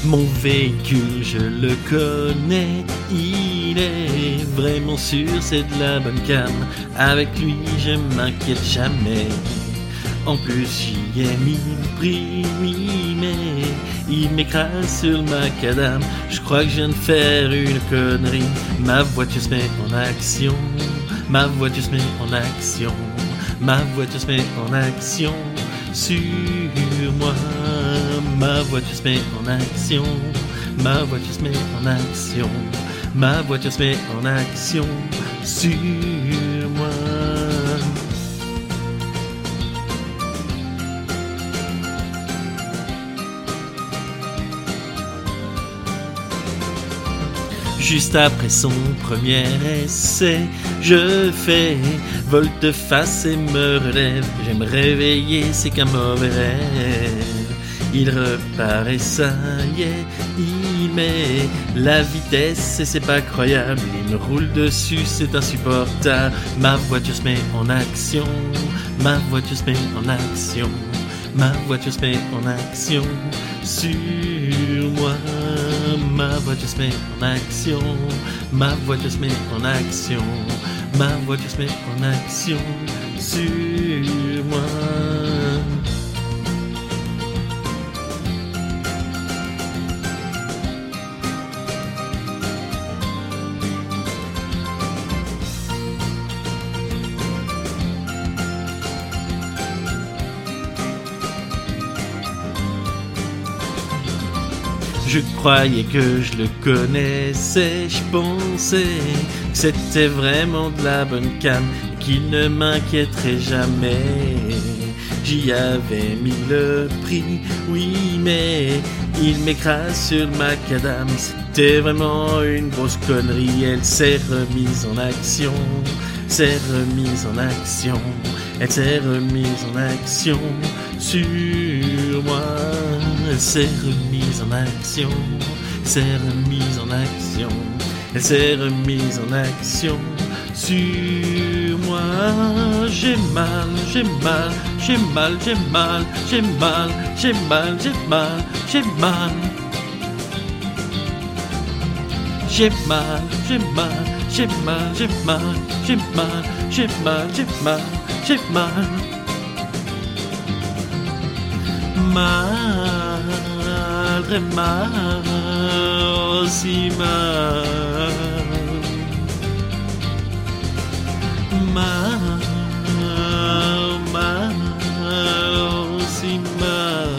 Mon véhicule, je le connais, il est vraiment sûr, c'est de la bonne cam. Avec lui, je m'inquiète jamais. En plus, j'y ai mis le prix, oui, mais il m'écrase sur le macadam. Je crois que je viens de faire une connerie. Ma voiture se met en action, ma voiture se met en action, ma voiture se met en action sur moi. Ma voiture se met en action, ma voiture se met en action, ma voiture se met en action sur moi. Juste après son premier essai, je fais volte-face et me relève. J'aime réveiller, c'est qu'un mauvais rêve. Il repart et ça y est, il met la vitesse et c'est pas croyable. Il me roule dessus, c'est insupportable. Ma voiture se met en action, ma voiture se met en action, ma voiture se met en action sur moi. Ma voiture se met en action, ma voiture se met en action, ma voiture se met en action sur moi. Je croyais que je le connaissais, je pensais que c'était vraiment de la bonne cam, qu'il ne m'inquiéterait jamais. J'y avais mis le prix, oui, mais il m'écrase sur le macadam. C'était vraiment une grosse connerie. Elle s'est remise en action, s'est remise en action, elle s'est remise en action sur moi. Elle s'est remise en action, s'est remise en action, elle s'est remise en action sur moi. J'ai mal, j'ai mal, j'ai mal, j'ai mal, j'ai mal, j'ai mal, j'ai mal, j'ai mal. J'ai mal, j'ai mal, j'ai mal, j'ai mal, j'ai mal, j'ai mal, j'ai mal, j'ai mal. Mal, très mal, si mal. Mal, mal, si mal.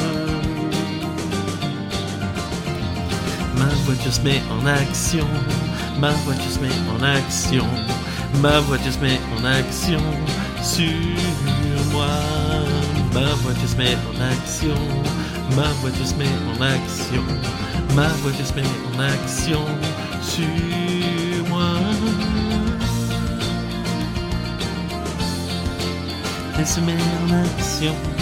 Ma voiture se met en action, ma voiture se met en action, ma voiture se met en action sur moi. Ma voiture se met en action, ma voiture se met en action, ma voiture se met en action sur moi. Elle se met en action.